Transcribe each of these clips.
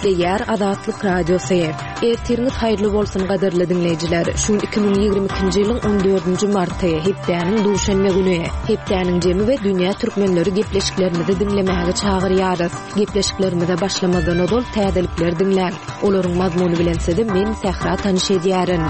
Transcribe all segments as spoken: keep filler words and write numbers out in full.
Diýär Azatlyk radiosu. Ertiriniz haýyrly bolsun gaderli dinleýijiler. Şu iki bin ýigirme ikinji ýylyň on dördünji marty, hepdäniň duşanma güni. Hepdäniň jemi we dünýä türkmenleri gepleşiklerini de dinlemäge çagyrýarys. Gepleşiklerimize başlamadan odol täzelikler dinlän. Olaryň mazmuny bilense de men Sahra tanyş edýärin.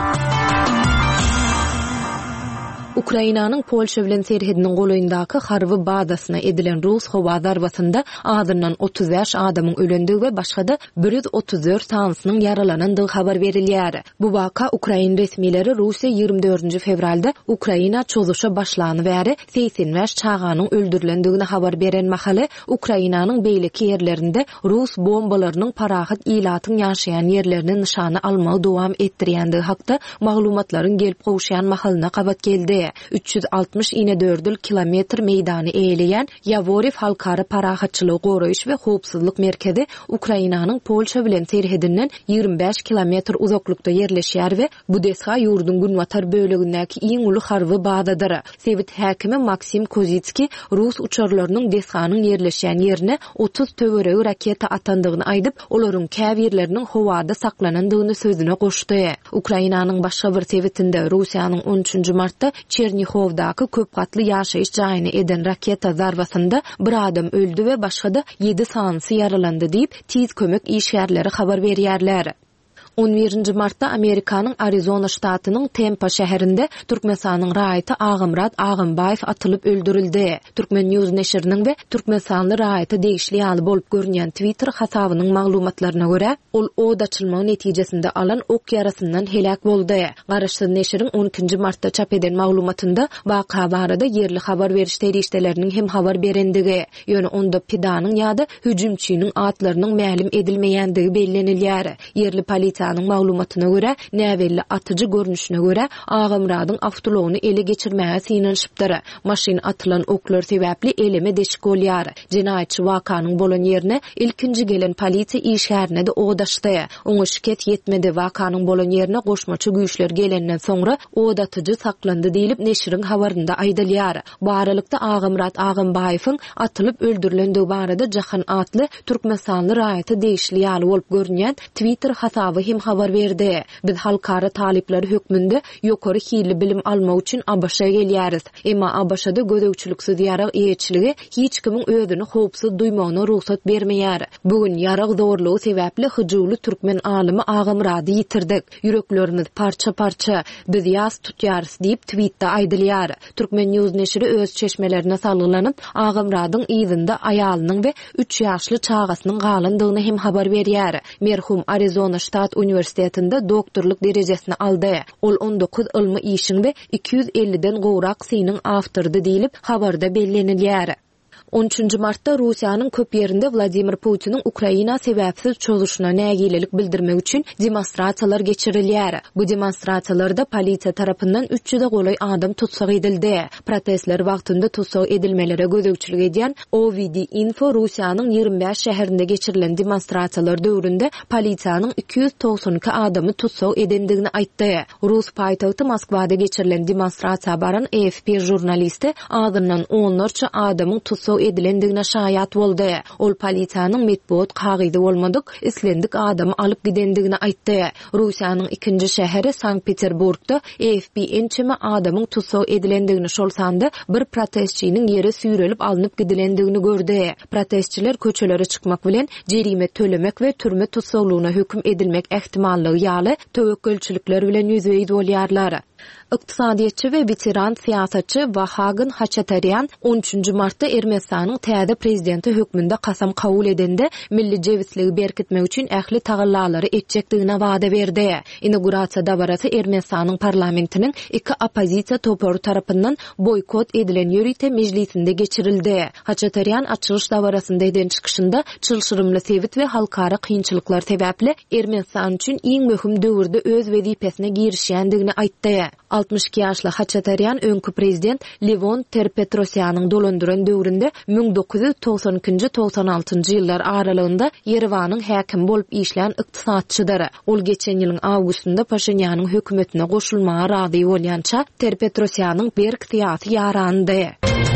Ukrainanyň Polşa bilen serhediniň goýundaky Harvy badasyna edilen Rus howa zarbasynda azyndan otuz beş adamyň ölendigi we başga da bir yüz otuz dört sansynyň yaralanandygy habar berilýär. Bu waka Ukraina resmileri Russiýa ýygrimi dördünji fevralda Ukraina çözüşe başlany bäri seksen beş çaganyň öldürilendigini habar beren mahaly Ukrainanyň beýleki ýerlerinde Rus bombalarynyň parahat ilatyň ýaşaýan ýerlerini nişany almagy dowam etdirýändigi hakda maglumatlaryň gelip gowşaýan mahalyna gabat geldi. üç yüz altmış ine dört kilometr meýdany eýleýän Yavorif halkary parahatçylyk goraýyş we howpsuzlyk merkezi Ukrainanyň Polşa bilen serhedinden ýygrimi beş kilometr uzaklykda ýerleşýär we bu desha ýurdun günwatar bölegindäki iň uly harby badadyr. Sewit häkimi Maksim Kozitski Rus uçarlarynyň deshanyň ýerleşýän ýerine otuz töweregi raketa atandygyny aýdyp, olaryň käbir ýerleriniň howada saklanandygyny sözüne goşdy. Ukrainanyň başga bir sewitinde Russiýanyň on üçünji martda Çernihovdaky köp gatly ýaşaýyş jaýyny eden raketa zarbasynda bir adam öldü we başga da ýedi sanyny yaralandy diýip tiz kömek işgärleri habar berýärler. on birinji martda Amerikanyň Arizona ştatynyň Tampa şäherinde Türkmenistanyň raýaty Agymrat Agymbaýew atylyp öldürildi. Türkmen News neşriniň we Türkmenistanly raýaty degişli ýaly bolup görünýän Twitter hasabynyň maglumatlaryna görä, ol od açylmagy netijesinde alan ok yarasyndan helak boldy. Garaşsyz neşriň on ikinji martda çap eden maglumatynda waka barada yerli habar beriş terişdeleriniň hem habar berendigi, ýöne onda pidanyň ýa-da hüjümçiniň atlarynyň ma'lum edilmeýändigi bellenilýär. Yerli polisiýa Anyň maglumatyna görä, näwelli atyjy görnüşine görä, Agymradyň awtologyny ele geçirmäge synanyşypdyr. Maşyn atylan oklar sebäpli eleme deşik bolýar. Jinaýatçy wakanyň bolan ýerine ilkinji gelen polisiýa işgärine de odaşdy. Oňa şiket ýetmedi. Wakanyň bolan ýerine goşmaçy güýçler gelenden soňra od atyjy saklandy diýilip neşriň habarynda aýdylýar. Bu aralykda Agymrat Agymbaýewiň atylyp öldürilendigi barada Jahan atly Türkmenistanly raýaty degişli ýaly bolup görünýän Twitter hasaby habar berdi. Biz halkara talipleri hökmünde ýokary hili bilim almak üçin Abaşa gelýäris. Emma Abaşada gödökçüliksiz ýarag eýetçiligi hiç kimiň özüni howpsuz duýmagyna ruhsat bermeýär. Bugün ýarag zorlugy sebäpli hyjyly türkmen alymy Agymrady ýitirdik. Yüreklerimiz parça-parça, biz ýas tutýarys diýip tweetde aýdylýar. Türkmen News neşri öz çeşmelerine salgylanyp Agymradyň ýyzynda aýalynyň we üç ýaşly çagasynyň galandygyny hem habar berýär. Merhum Arizona ştat Üniversitetinde doktorluk derejesini aldy. Ol on dokuz ilmi işiň we iki yüz elliden gowrak synyň awtordy diýilip habarda bellenilýär. on üçünji martda Russiýanyň köp ýerinde Vladimir Putiniň Ukraina sebäpsiz çözüşine nägilelik bildirmek üçin demonstrasiýalar geçirilýär. Bu demonstrasiýalarda polisiýa tarapyndan üç yüze golay adam tutsak edildi. Protestler wagtynda tutsak edilmelere gözegçilik edýän O V D Info Russiýanyň ýygrimi beş şäherinde geçirilen demonstrasiýalar döwründe polisiýanyň iki yüz togson iki adamy tutsak edendigini aýtdy. Rus paýtagty Moskwada geçirilen demonstrasiýa baran A F P jurnalisti adından onlarça adamyň tutsak edilendigine şaýat boldy. Ol polisiýanyň metbuat kagydy bolmadyk, islendik adamy alyp gidendigini aýtdy. Russiýanyň ikinji şäheri Sankt-Peterburgda A F P ençeme adamyň tutsak edilendigini şolsanda bir protestçiniň ýeri süýrelip alınıp gidilendigini gördi. Protestçiler köçelere çykmak bilen jerime tölemek we türme tutsaklygyna hökm edilmek ähtimallygy ýaly töwekkülçilikler bilen ýüzbeýdi bolýarlar. Iqtisadiýetçi we veteran siýasatçy Vahagen Haçataryan on üçünji martda Ermenistanyň täze prezidenti hökmünde kasam kabul edende milli jewisligi berkitmek üçin ähli tagallary etjekdigine wada berdi. İnogurasiýa dabarasy Ermenistanyň parlamentiniň iki opozisiýa topory tarapyndan boykot edilen ýörite mejlisinde geçirildi. Haçataryan açylyş dabarasynda eden çykyşynda çylşyrymly sewit we halkara kynçylyklar sebäpli Ermenistan üçin iň möhüm döwürde öz wezipesine girişýändigini aýtdy. altmış iki ýaşly Haçataryan öňkü prezident Levon Ter-Petrosýanyň dolandyran döwründe bin dokuz yüz togson ikinji togson altynjy ýyllar aralygynda Yerewanyň häkim bolup işlän ykdysatçydyr. Ol geçen ýylyň awgustynda Paşinýanyň hökümetine goşulmaga razy bolýança Ter-Petrosýanyň berk siýasy ýarandy.